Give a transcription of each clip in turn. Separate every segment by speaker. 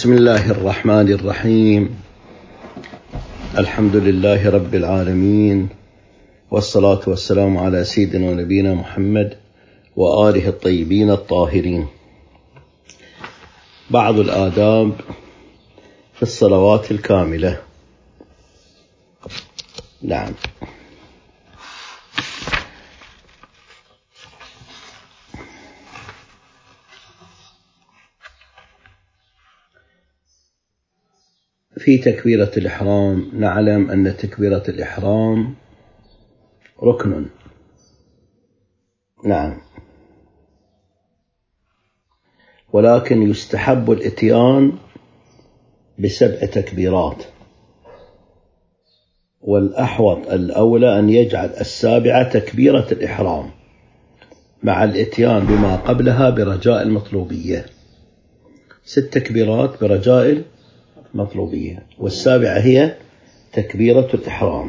Speaker 1: بسم الله الرحمن الرحيم. الحمد لله رب العالمين، والصلاة والسلام على سيدنا ونبينا محمد وآله الطيبين الطاهرين. بعض الآداب في الصلوات الكاملة. نعم. في تكبيرة الإحرام نعلم أن تكبيرة الإحرام ركن. نعم. ولكن يستحب الإتيان ب7 تكبيرات، والأحوط الأولى أن يجعل 7 تكبيرة الإحرام مع الإتيان بما قبلها برجاء المطلوبية. 6 تكبيرات برجاء المطلوبية، وال7 هي تكبيرة الإحرام.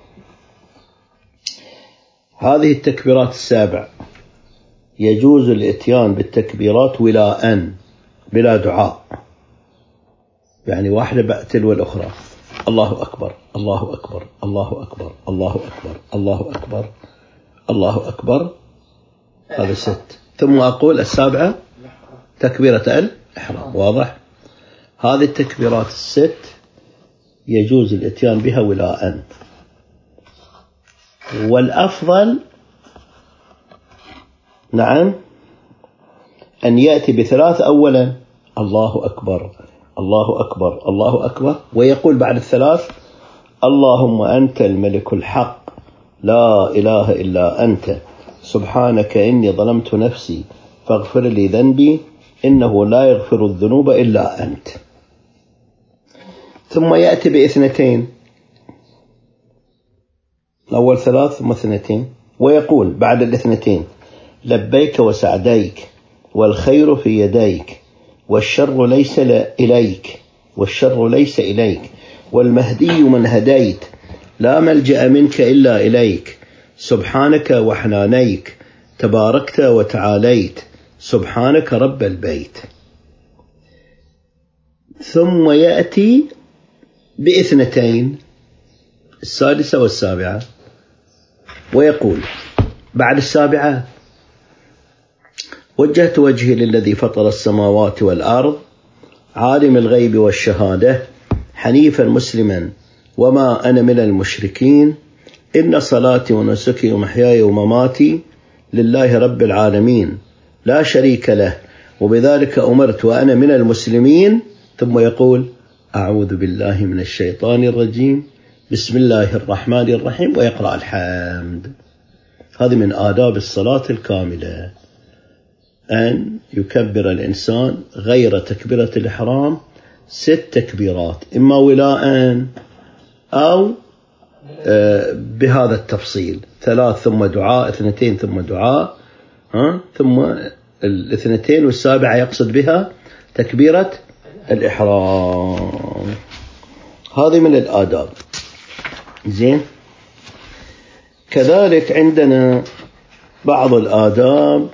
Speaker 1: هذه التكبيرات 7 يجوز الإتيان بالتكبيرات ولاء بلا دعاء، يعني واحدة تلو الأخرى. الله أكبر الله أكبر الله أكبر الله أكبر الله أكبر الله أكبر، هذا 6. ثم أقول 7 تكبيرة الإحرام. واضح؟ هذه التكبيرات 6 يجوز الإتيان بها ولاء، والأفضل نعم أن يأتي ب3 أولا، الله أكبر الله أكبر الله أكبر، ويقول بعد 3 اللهم أنت الملك الحق لا إله إلا أنت سبحانك إني ظلمت نفسي فاغفر لي ذنبي إنه لا يغفر الذنوب إلا أنت. ثم يأتي ب2، أول 3 ثم 2، ويقول بعد 2 لبيك وسعديك والخير في يديك والشر ليس إليك والشر ليس إليك والمهدي من هديت لا ملجأ منك إلا إليك سبحانك وحنانيك تباركت وتعاليت سبحانك رب البيت. ثم يأتي ب2، السادسة والسابعة، ويقول بعد 7 وجهت وجهي للذي فطر السماوات والأرض عالم الغيب والشهادة حنيفا مسلما وما أنا من المشركين إن صلاتي ونسكي ومحياي ومماتي لله رب العالمين لا شريك له وبذلك أمرت وأنا من المسلمين. ثم يقول أعوذ بالله من الشيطان الرجيم بسم الله الرحمن الرحيم، ويقرأ الحمد. هذه من آداب الصلاة الكاملة، أن يكبر الإنسان غير تكبيرة الإحرام 6 تكبيرات، إما ولاء أو بهذا التفصيل، 3 ثم دعاء، 2 ثم دعاء، ثم 2 والسابعة يقصد بها تكبيرة الإحرام. هذه من الآداب. زين. كذلك عندنا بعض الآداب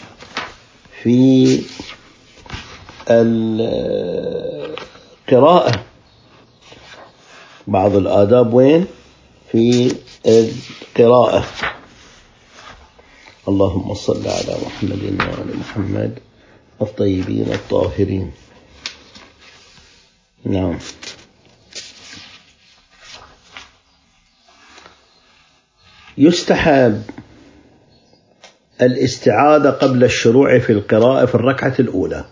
Speaker 1: في القراءة. بعض الآداب وين؟ في القراءة. اللهم صل على محمد وعلى محمد الطيبين الطاهرين. نعم. يستحب الاستعاذة قبل الشروع في القراءة في الركعة الأولى.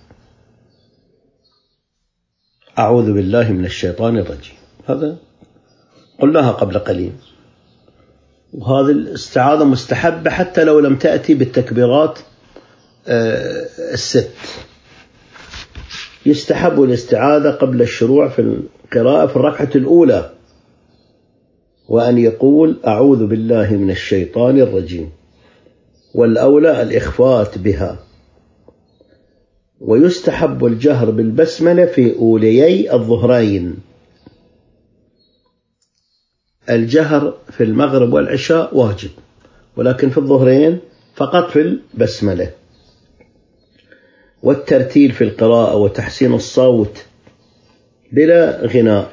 Speaker 1: أعوذ بالله من الشيطان الرجيم، هذا قلناها قبل قليل، وهذه الاستعاذة مستحبة حتى لو لم تأتي بالتكبيرات 6. يستحب الاستعاذة قبل الشروع في القراءة في الركعة الأولى، وأن يقول أعوذ بالله من الشيطان الرجيم، والأولى الإخفات بها. ويستحب الجهر بالبسملة في أوليي الظهرين. الجهر في المغرب والعشاء واجب، ولكن في الظهرين فقط في البسملة. والترتيل في القراءة وتحسين الصوت بلا غناء،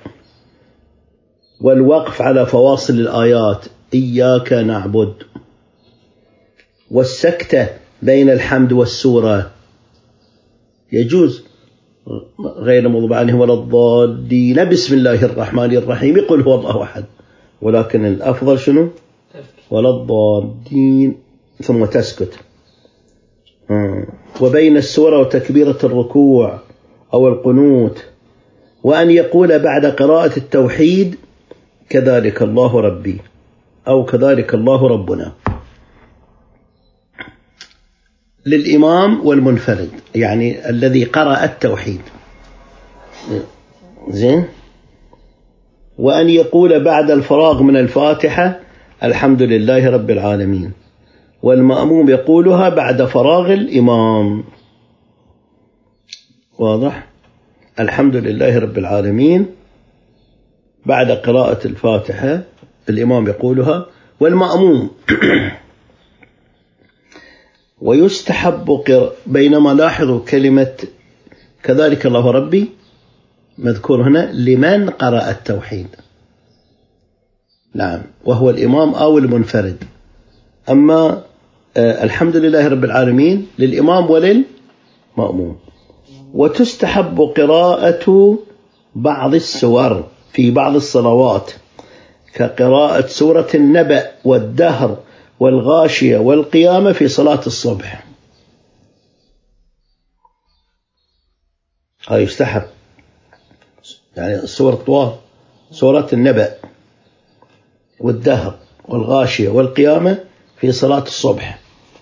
Speaker 1: والوقف على فواصل الآيات إياك نعبد، والسكتة بين الحمد والسورة يجوز، غير مغضوب عليهم ولا الضالين، بسم الله الرحمن الرحيم يقول هو الله أحد، ولكن الأفضل شنو؟ ولا الضالين ثم تسكت. وبين السورة وتكبيرة الركوع أو القنوت، وأن يقول بعد قراءة التوحيد كذلك الله ربي أو كذلك الله ربنا، للإمام والمنفرد، يعني الذي قرأ التوحيد. زين. وأن يقول بعد الفراغ من الفاتحة الحمد لله رب العالمين، والمأموم يقولها بعد فراغ الإمام. واضح؟ الحمد لله رب العالمين بعد قراءة الفاتحة الإمام يقولها والمأموم. ويستحب بينما لاحظوا كلمة كذلك الله ربي مذكور هنا لمن قرأ التوحيد، نعم، وهو الإمام أو المنفرد. أما الحمد لله رب العالمين للإمام وللمأموم. وتستحب قراءة بعض السور في بعض الصلوات كقراءة سورة النبأ والدهر والغاشية والقيامة في صلاة الصبح، هاي يستحب، يعني السورة طوال، سورة النبأ والدهر والغاشية والقيامة في صلاة الصبح.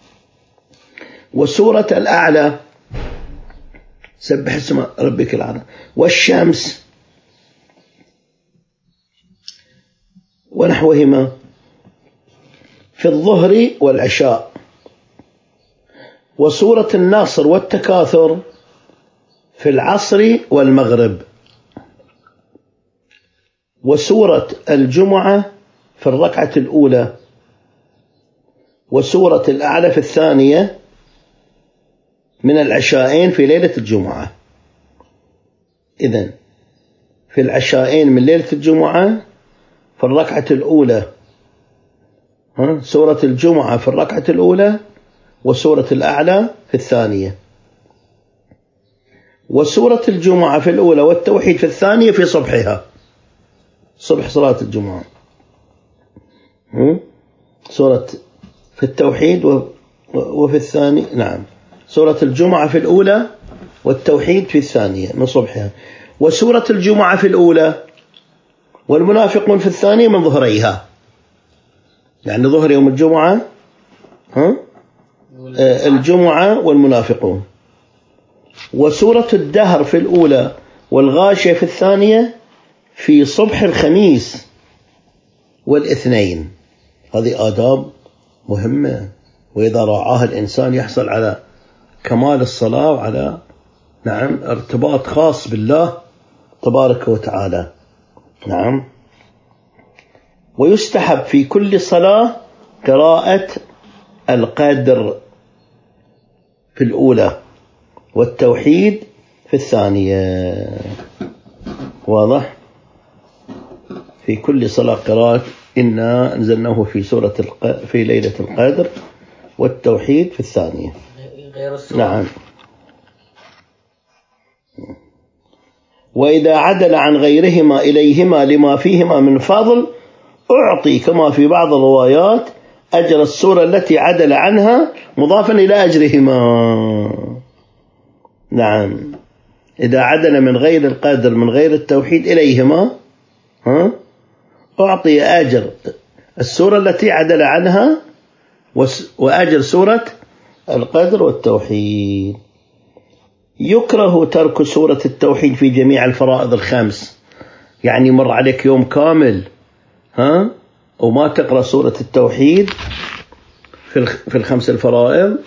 Speaker 1: وسورة الأعلى سبح اسم ربك الأعلى والشمس ونحوهما في الظهر والعشاء. وسورة النصر والتكاثر في العصر والمغرب. وسورة الجمعة في الركعة الأولى. وسورة الأعلى في الثانية من العشاءين في ليلة الجمعة. إذن في العشاءين من ليلة الجمعة في الركعة الأولى سورة الجمعة في الركعة الأولى، وسورة الأعلى في الثانية. وسورة الجمعة في الأولى والتوحيد في الثانية في صبحها، صبح صلاة الجمعة، سورة في التوحيد وفي الثاني، نعم، سورة الجمعة في الأولى والتوحيد في الثانية من صبحها. وسورة الجمعة في الأولى والمنافقون في الثانية من ظهريها، يعني ظهر يوم الجمعة الجمعة والمنافقون. وسورة الدهر في الأولى والغاشية في الثانية في صبح الخميس والاثنين. هذه آداب مهمة، وإذا راعاها الإنسان يحصل على كمال الصلاة وعلى نعم ارتباط خاص بالله تبارك وتعالى. نعم. ويستحب في كل صلاة قراءة القدر في الأولى والتوحيد في الثانية. واضح؟ في كل صلاة قراءة إنا أنزلناه في ليلة القدر والتوحيد في الثانية. نعم. وإذا عدل عن غيرهما إليهما لما فيهما من فضل أعطي كما في بعض الروايات أجر السورة التي عدل عنها مضافا إلى أجرهما. نعم. إذا عدل من غير القدر من غير التوحيد إليهما أعطي أجر السورة التي عدل عنها وأجر سورة القدر والتوحيد. يكره ترك سورة التوحيد في جميع الفرائض الخمس، يعني مر عليك يوم كامل وما تقرأ سورة التوحيد في الخمس الفرائض.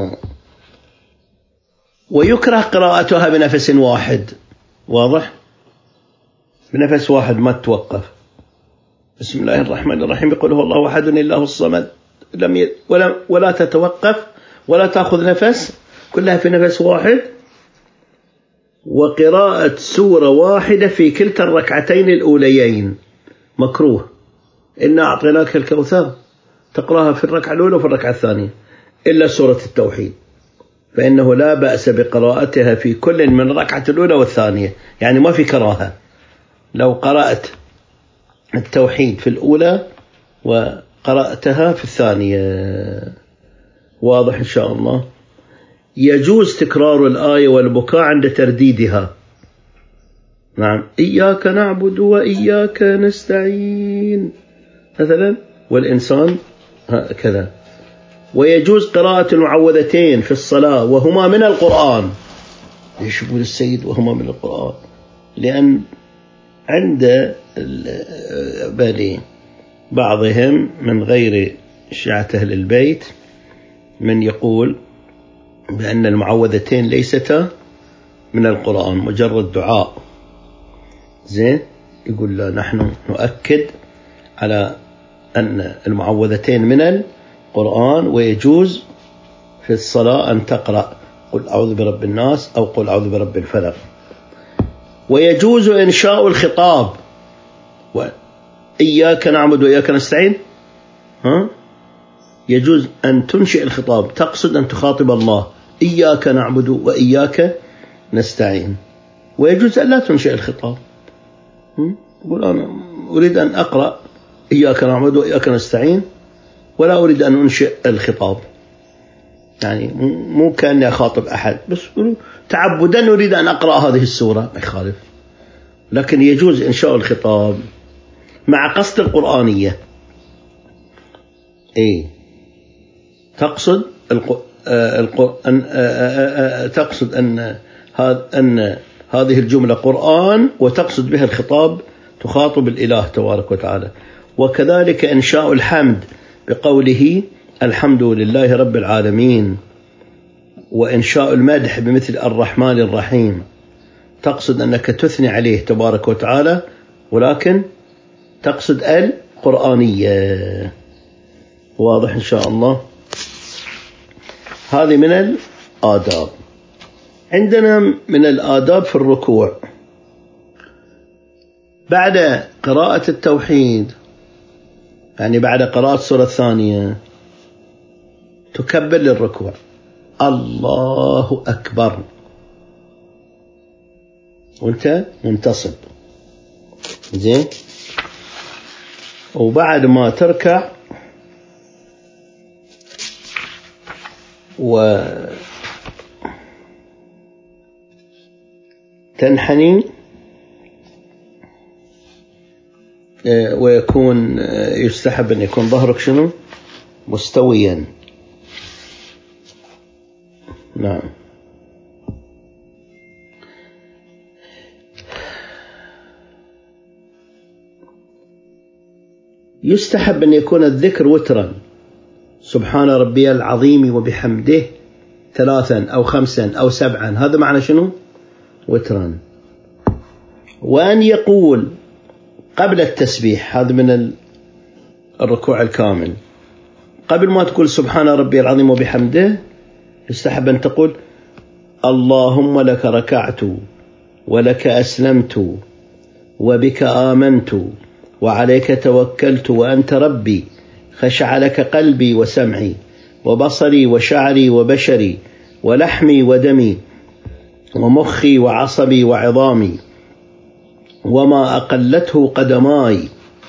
Speaker 1: ويكره قراءتها بنفس واحد. واضح؟ بنفس واحد ما تتوقف. بسم الله الرحمن الرحيم يقول هو الله أحد الله الصمد ولا تتوقف ولا تأخذ نفس، كلها في نفس واحد. وقراءة سورة واحدة في كلتا الركعتين الأوليين مكروه. إنا أعطيناك الكوثر تقرأها في الركعة الأولى وفي الركعة الثانية، إلا سورة التوحيد فإنه لا بأس بقراءتها في كل من الركعة الأولى والثانية، يعني ما في كراهة لو قرأت التوحيد في الأولى وقرأتها في الثانية. واضح إن شاء الله. يجوز تكرار الآية والبكاء عند ترديدها. نعم، إياك نعبد وإياك نستعين مثلا، والإنسان هكذا. ويجوز قراءة المعوذتين في الصلاة وهما من القرآن. ليش يقول السيد وهما من القرآن؟ لأن عند بعضهم من غير شيعة أهل البيت من يقول بأن المعوذتين ليستا من القرآن، مجرد دعاء. زين، يقول لا، نحن نؤكد على أن المعوذتين من القرآن، ويجوز في الصلاة أن تقرأ قل أعوذ برب الناس أو قل أعوذ برب الفلق. ويجوز إنشاء الخطاب، وإياك نعبد وإياك نستعين، يجوز أن تنشئ الخطاب، تقصد أن تخاطب الله إياك نعبد وإياك نستعين. ويجوز أن لا تنشئ الخطاب، يقول أنا أريد أن أقرأ إياك نعبد وإياك نستعين ولا أريد أن أنشئ الخطاب، يعني مو كأني أخاطب أحد، بس تعبدا أريد أن أقرأ هذه السورة، ما يخالف. لكن يجوز إنشاء الخطاب مع قصد القرآنية. تقصد تقصد أن هذه الجملة قرآن وتقصد بها الخطاب، تخاطب الإله تبارك وتعالى. وكذلك إنشاء الحمد بقوله الحمد لله رب العالمين، وإنشاء المدح بمثل الرحمن الرحيم، تقصد أنك تثني عليه تبارك وتعالى، ولكن تقصد القرآنية. واضح إن شاء الله. هذه من الآداب. عندنا من الآداب في الركوع، بعد قراءة التوحيد، يعني بعد قراءة السورة الثانية، تكبر للركوع الله أكبر وانت منتصب. زين، وبعد ما تركع وتنحني ويكون يستحب أن يكون ظهرك شنو؟ مستويا. نعم. يستحب أن يكون الذكر وترا، سبحان ربي العظيم وبحمده 3 أو 5 أو 7، هذا معنى شنو؟ وترا. وأن يقول قبل التسبيح، هذا من الركوع الكامل، قبل ما تقول سبحان ربي العظيم وبحمده، يستحب أن تقول اللهم لك ركعت ولك أسلمت وبك آمنت وعليك توكلت وأنت ربي، خشع لك قلبي وسمعي وبصري وشعري وبشري ولحمي ودمي ومخي وعصبي وعظامي وما أقلته قدماي،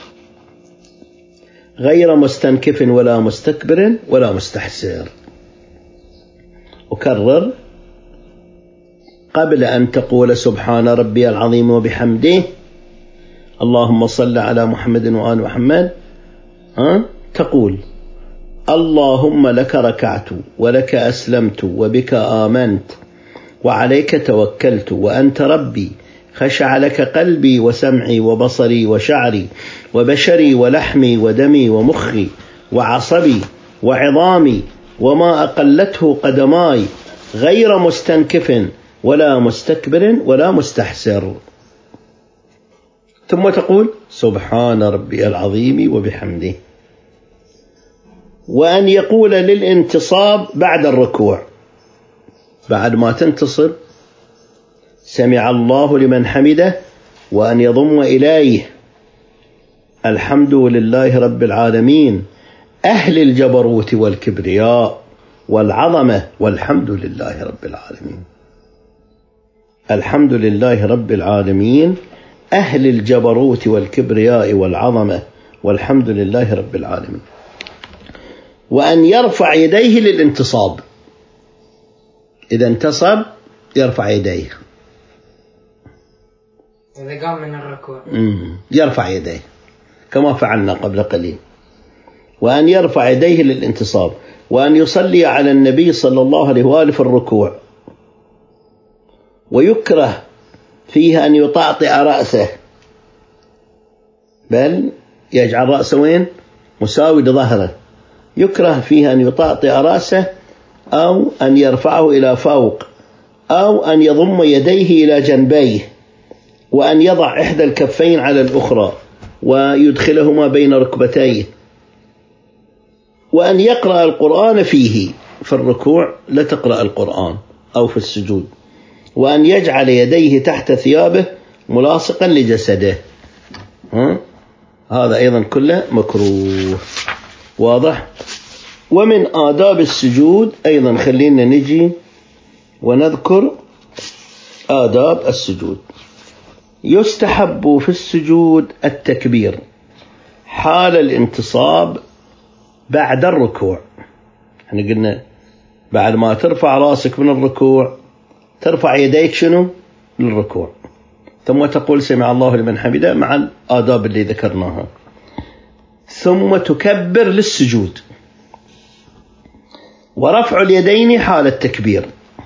Speaker 1: غير مستنكف ولا مستكبر ولا مستحسر. أكرر قبل أن تقول سبحان ربي العظيم وبحمده اللهم صل على محمد وآل محمد، تقول اللهم لك ركعت ولك أسلمت وبك آمنت وعليك توكلت وأنت ربي، خشع لك قلبي وسمعي وبصري وشعري وبشري ولحمي ودمي ومخي وعصبي وعظامي وما أقلته قدماي، غير مستنكف ولا مستكبر ولا مستحسر. ثم تقول سبحان ربي العظيم وبحمده. وأن يقول للانتصاب بعد الركوع، بعد ما تنتصب سمع الله لمن حمده، وأن يضم إليه الحمد لله رب العالمين أهل الجبروت والكبرياء والعظمة، والحمد لله رب العالمين. الحمد لله رب العالمين أهل الجبروت والكبرياء والعظمة، والحمد لله رب العالمين. وأن يرفع يديه للانتصاب، إذا انتصب يرفع يديه،
Speaker 2: إذا قام من الركوع
Speaker 1: يرفع يديه كما فعلنا قبل قليل. وأن يرفع يديه للانتصاب، وأن يصلي على النبي صلى الله عليه وآله في الركوع، ويكره فيها أن يطأطئ رأسه، بل يجعل رأسه وين؟ مساوي لظهره. يكره فيها أن يطأطئ رأسه، أو أن يرفعه إلى فوق، أو أن يضم يديه إلى جنبيه، وأن يضع إحدى الكفين على الأخرى ويدخلهما بين ركبتيه، وأن يقرأ القرآن فيه في الركوع، لا تقرأ القرآن، أو في السجود، وأن يجعل يديه تحت ثيابه ملاصقا لجسده. هذا أيضا كله مكروه. واضح؟ ومن آداب السجود أيضا خلينا نجي ونذكر آداب السجود. يستحب في السجود التكبير حال الانتصاب بعد الركوع. احنا قلنا بعد ما ترفع راسك من الركوع ترفع يديك شنو؟ للركوع، ثم تقول سمع الله لمن حمده مع الآداب اللي ذكرناها، ثم تكبر للسجود. ورفع اليدين حال التكبير،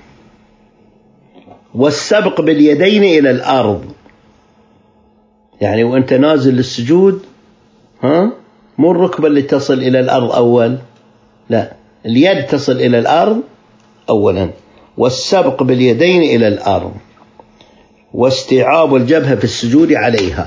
Speaker 1: والسبق باليدين إلى الأرض، يعني وأنت نازل للسجود مو الركبة اللي تصل إلى الأرض أول، لا، اليد تصل إلى الأرض أولا، والسبق باليدين إلى الأرض، واستيعاب الجبهة في السجود عليها.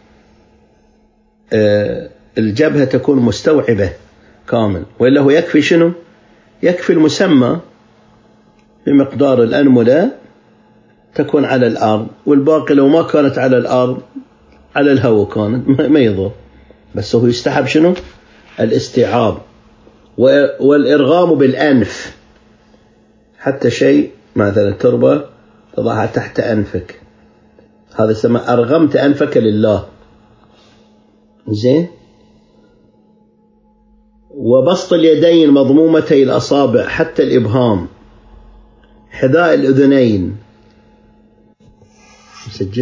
Speaker 1: الجبهة تكون مستوعبة كامل، وإلا هو يكفي شنو؟ يكفي المسمى بمقدار الأنملة تكون على الأرض، والباقي لو ما كانت على الأرض على الهواء كانت ما يضر، بس هو يستحب شنو؟ الاستيعاب. والإرغام بالأنف، حتى شيء مثلا تربة تضعها تحت أنفك، هذا يسمى أرغمت أنفك لله. زين. وبسط اليدين مضمومتي الأصابع حتى الإبهام، حذاء الأذنين. مسجل؟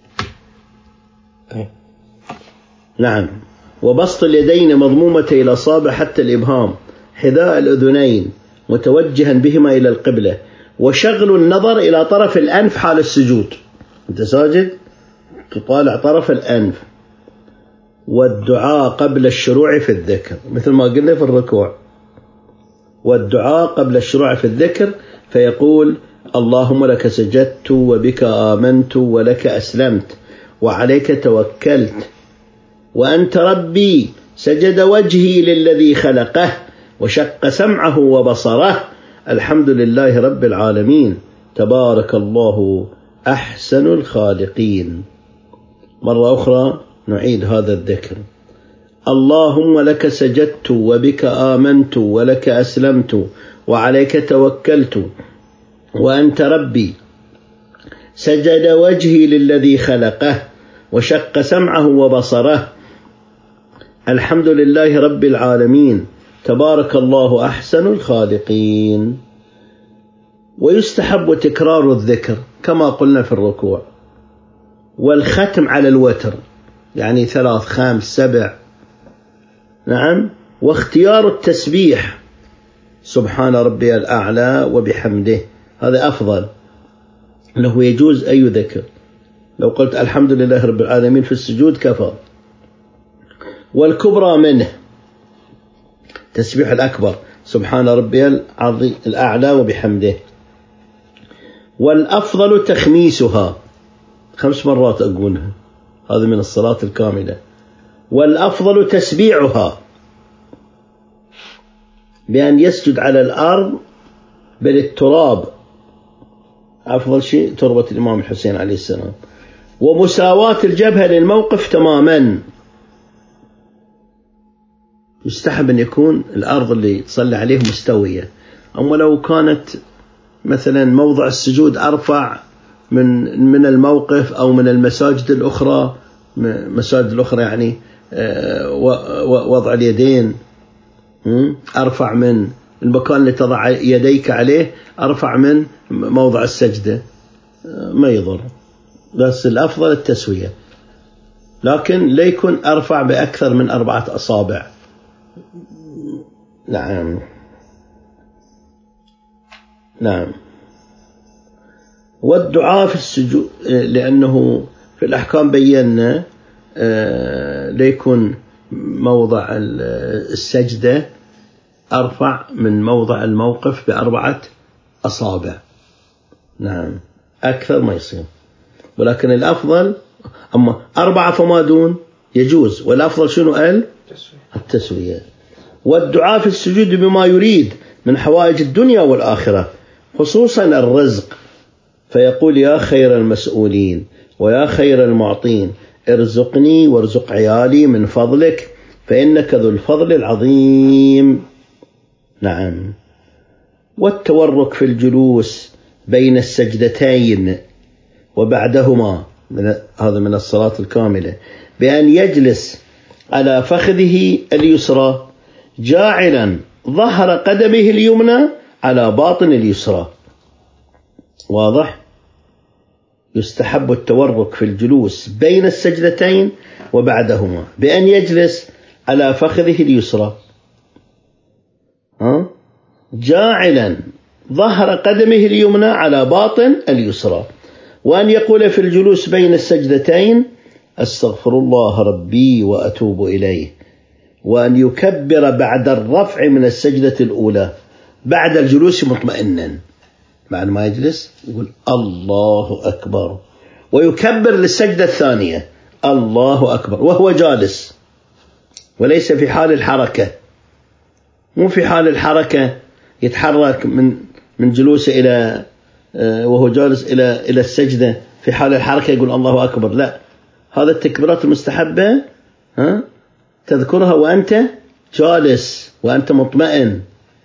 Speaker 1: نعم. وبسط اليدين مضمومتي الأصابع حتى الإبهام، حذاء الأذنين متوجها بهما إلى القبلة، وشغل النظر إلى طرف الأنف حال السجود. أنت ساجد تطالع طرف الأنف. والدعاء قبل الشروع في الذكر، مثل ما قلنا في الركوع. والدعاء قبل الشروع في الذكر، فيقول اللهم لك سجدت وبك آمنت ولك أسلمت وعليك توكلت وأنت ربي، سجد وجهي للذي خلقه وشق سمعه وبصره، الحمد لله رب العالمين، تبارك الله أحسن الخالقين. مرة أخرى نعيد هذا الذكر: اللهم لك سجدت وبك آمنت ولك أسلمت وعليك توكلت وأنت ربي، سجد وجهي للذي خلقه وشق سمعه وبصره، الحمد لله رب العالمين، تبارك الله أحسن الخالقين. ويستحب تكرار الذكر كما قلنا في الركوع، والختم على الوتر، يعني 3 5 7. نعم. واختيار التسبيح سبحان ربي الأعلى وبحمده، هذا أفضل، له يجوز أي ذكر. لو قلت الحمد لله رب العالمين في السجود كفى. والكبرى منه تسبيح الأكبر سبحان ربي العظيم الأعلى وبحمده. والأفضل تخميسها 5 مرات أقولها، هذا من الصلاة الكاملة. والأفضل تسبيعها بأن يسجد على الأرض بالتراب أفضل شيء تربة الإمام الحسين عليه السلام. ومساواة الجبهة للموقف تماما، يستحب أن يكون الأرض اللي تصلي عليه مستوية. أما لو كانت مثلا موضع السجود أرفع من الموقف أو من المساجد الأخرى، مساجد الأخرى يعني وضع اليدين أرفع من المكان اللي تضع يديك عليه، أرفع من موضع السجدة، ما يضر، بس الأفضل التسوية، لكن لا يكون أرفع بأكثر من 4 أصابع. نعم نعم. والدعاء في السجود، لأنه في الأحكام بينا ليكون موضع السجدة أرفع من موضع الموقف ب4 أصابع. نعم، أكثر ما يصير، ولكن الأفضل أما 4 فما دون يجوز، والأفضل شنو؟ التسوية. والدعاء في السجود بما يريد من حوائج الدنيا والآخرة، خصوصا الرزق، فيقول: يا خير المسؤولين ويا خير المعطين، ارزقني وارزق عيالي من فضلك فإنك ذو الفضل العظيم. نعم. والتورك في الجلوس بين السجدتين وبعدهما، هذا من الصلاة الكاملة، بأن يجلس على فخذه اليسرى جاعلا ظهر قدمه اليمنى على باطن اليسرى. واضح؟ يستحب التورك في الجلوس بين السجدتين وبعدهما بأن يجلس على فخذه اليسرى جاعلا ظهر قدمه اليمنى على باطن اليسرى، وأن يقول في الجلوس بين السجدتين: أستغفر الله ربي وأتوب إليه، وأن يكبر بعد الرفع من السجدة الأولى بعد الجلوس مطمئنا، بعد ما يجلس يقول الله أكبر، ويكبر للسجدة الثانية الله أكبر وهو جالس، وليس في حال الحركة. مو في حال الحركة يتحرك من جلوسه إلى وهو جالس إلى السجدة، في حال الحركة يقول الله أكبر، لا، هذا التكبيرات المستحبة تذكرها وأنت جالس وأنت مطمئن.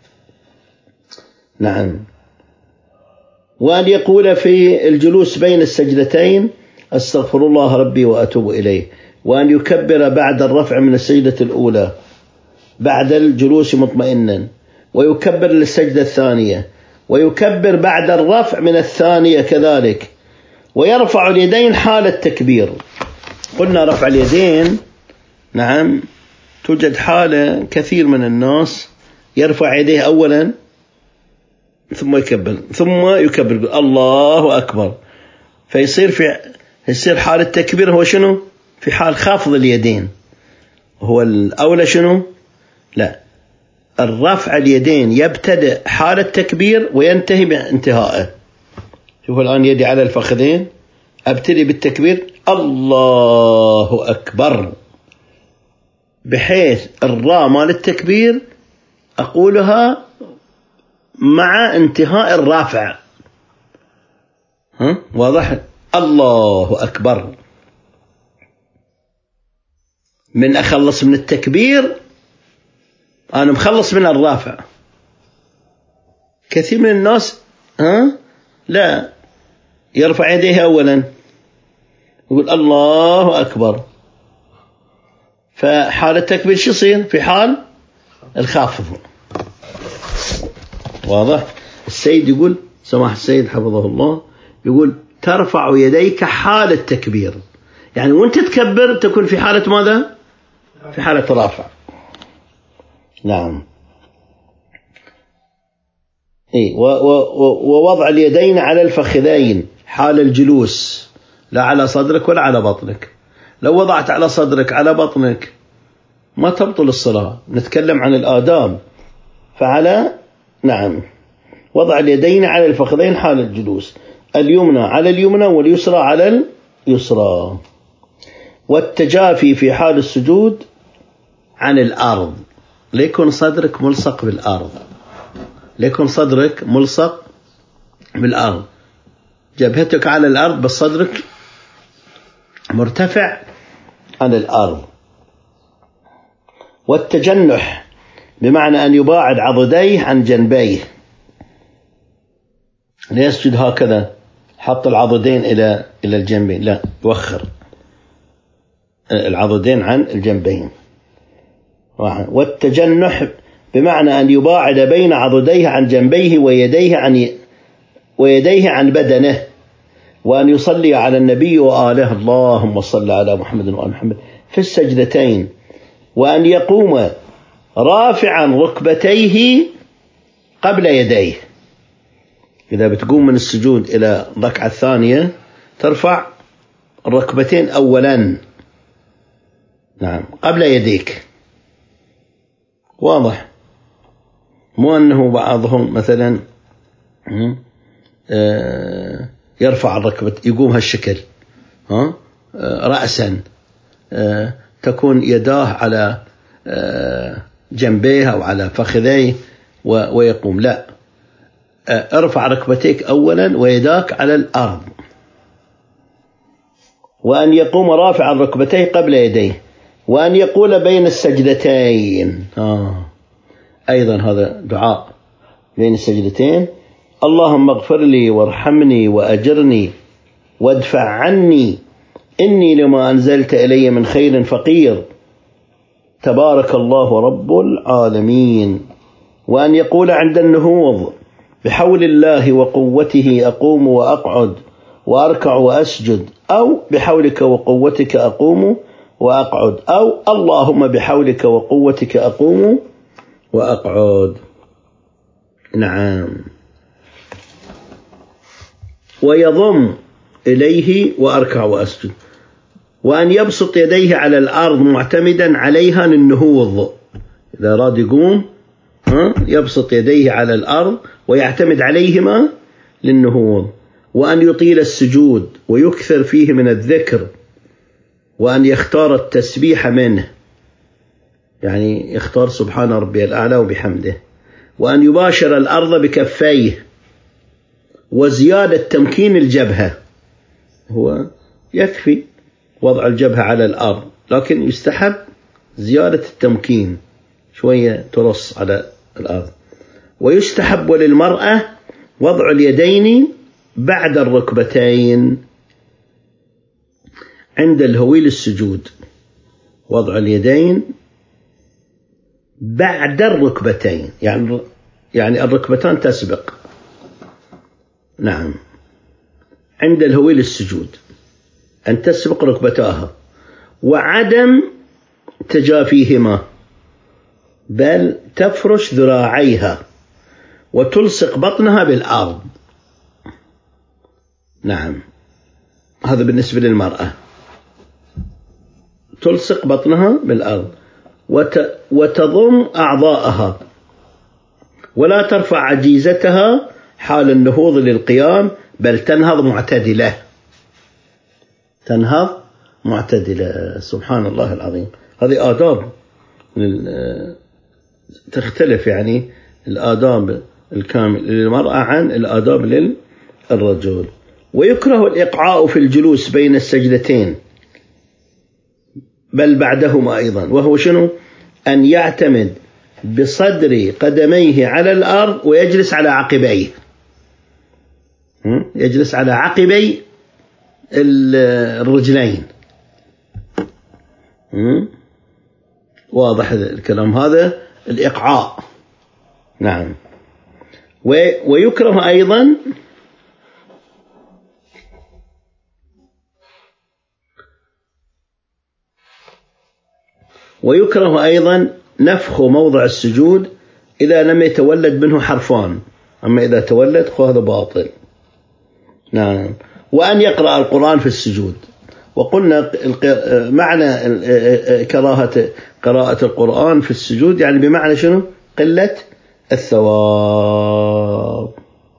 Speaker 1: نعم. وأن يقول في الجلوس بين السجدتين: أستغفر الله ربي وأتوب إليه، وأن يكبر بعد الرفع من السجدة الأولى بعد الجلوس مطمئنا، ويكبر للسجدة الثانية، ويكبر بعد الرفع من الثانية كذلك، ويرفع اليدين حال التكبير. قلنا رفع اليدين، نعم، توجد حالة كثير من الناس يرفع يديه أولا ثم يكبر الله أكبر، فيصير حال التكبير هو شنو؟ في حال خفض اليدين. هو الأولى شنو؟ لا، الرفع اليدين يبتدئ حال التكبير وينتهي بانتهائه. شوفوا الآن يدي على الفخذين، أبتدي بالتكبير الله أكبر، بحيث الراء مال التكبير أقولها مع انتهاء الرافع. واضح؟ الله أكبر. من أخلص من التكبير أنا مخلص من الرافع. كثير من الناس لا، يرفع يديه أولا يقول الله أكبر، فحال التكبير شو يصير؟ في حال الخافض. واضح؟ السيد يقول، سماحة السيد حفظه الله، يقول: ترفع يديك حال التكبير، يعني وانت تكبر تكون في حالة ماذا؟ في حالة رافع. نعم. ووضع اليدين على الفخذين حال الجلوس، لا على صدرك ولا على بطنك. لو وضعت على صدرك على بطنك ما تبطل الصلاة، نتكلم عن الآداب. نعم، وضع اليدين على الفخذين حال الجلوس، اليمنى على اليمنى واليسرى على اليسرى. والتجافي في حال السجود عن الأرض، ليكن صدرك ملصق بالأرض، ليكن صدرك ملصق بالأرض. جبهتك على الأرض بس صدرك مرتفع عن الأرض. والتجنح بمعنى أن يباعد عضديه عن جنبيه، لا يسجد هكذا حط العضدين إلى الجنبين، لا، يوخر العضدين عن الجنبين. والتجنح بمعنى أن يباعد بين عضديه عن جنبيه ويديه عن بدنه، وأن يصلي على النبي وآله اللهم صل على محمد وآل محمد في السجدتين، وأن يقوم رافعا ركبتيه قبل يديه. إذا بتقوم من السجود إلى الركعة الثانية ترفع الركبتين أولا، نعم، قبل يديك. واضح؟ مو أنه بعضهم مثلا يرفع الركبة يقوم هالشكل رأسا، تكون يداه على جنبيه أو على فخذيه ويقوم. لا، ارفع ركبتيك أولا ويداك على الأرض. وأن يقوم رافع ركبتيه قبل يديه، وأن يقول بين السجدتين، أيضا هذا دعاء بين السجدتين: اللهم اغفر لي وارحمني وأجرني وادفع عني إني لما أنزلت إلي من خير فقير تبارك الله رب العالمين. وأن يقول عند النهوض: بحول الله وقوته أقوم وأقعد وأركع وأسجد، أو بحولك وقوتك أقوم وأقعد، أو اللهم بحولك وقوتك أقوم وأقعد. نعم. ويضم إليه وأركع وأسجد. وأن يبسط يديه على الأرض معتمدا عليها للنهوض، إذا أراد يقوم يبسط يديه على الأرض ويعتمد عليهما للنهوض. وأن يطيل السجود ويكثر فيه من الذكر، وأن يختار التسبيح منه، يعني يختار سبحان ربي الأعلى وبحمده. وأن يباشر الأرض بكفيه، وزيادة تمكين الجبهة، هو يكفي وضع الجبهة على الأرض، لكن يستحب زيادة التمكين شوية ترص على الأرض. ويستحب للمرأة وضع اليدين بعد الركبتين عند الهوي السجود، وضع اليدين بعد الركبتين، يعني الركبتان تسبق، نعم، عند الهوي للسجود أن تسبق ركبتاها، وعدم تجافيهما، بل تفرش ذراعيها وتلصق بطنها بالأرض. نعم، هذا بالنسبة للمرأة، تلصق بطنها بالأرض وتضم أعضاءها، ولا ترفع عجيزتها حال النهوض للقيام، بل تنهض معتدلة، تنهض معتدلة. سبحان الله العظيم. هذه آداب تختلف، يعني الآداب الكامل للمرأة عن الآداب للرجل. ويكره الإقعاء في الجلوس بين السجدتين بل بعدهما أيضا، وهو شنو؟ أن يعتمد بصدر قدميه على الأرض ويجلس على عقبيه، يجلس على عقبي الرجلين. واضح الكلام، هذا الإقعاء. نعم. ويكره أيضا نفخ موضع السجود إذا لم يتولد منه حرفان، أما إذا تولد فهذا باطل. نعم. وأن يقرأ القرآن في السجود. وقلنا معنى قراءة القرآن في السجود يعني بمعنى شنو؟ قلة الثواب.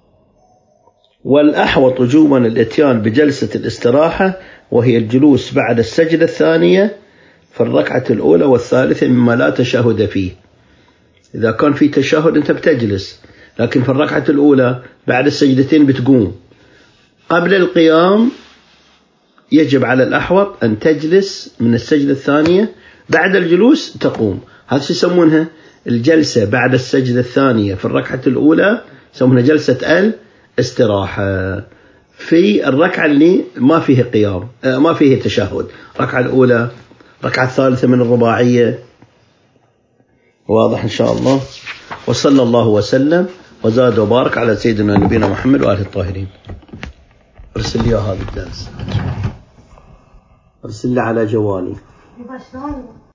Speaker 1: والأحوط وجوبا الاتيان بجلسة الاستراحة، وهي الجلوس بعد السجدة الثانية في الركعة الأولى والثالثة مما لا تشهد فيه. إذا كان في تشهد أنت بتجلس، لكن في الركعة الأولى بعد السجدتين بتقوم، قبل القيام يجب على الأحوط أن تجلس من السجدة الثانية، بعد الجلوس تقوم. هذا شو يسمونها؟ الجلسة بعد السجدة الثانية في الركعة الأولى يسمونها جلسة الاستراحة. في الركعة اللي ما فيها قيام، ما فيها تشهد، الركعة الأولى، الركعة الثالثة من الرباعية. واضح إن شاء الله. وصلى الله وسلم وزاد وبارك على سيدنا نبينا محمد وآله الطاهرين. ارسل لي هذا الدرس، ارسل لي على جوالي.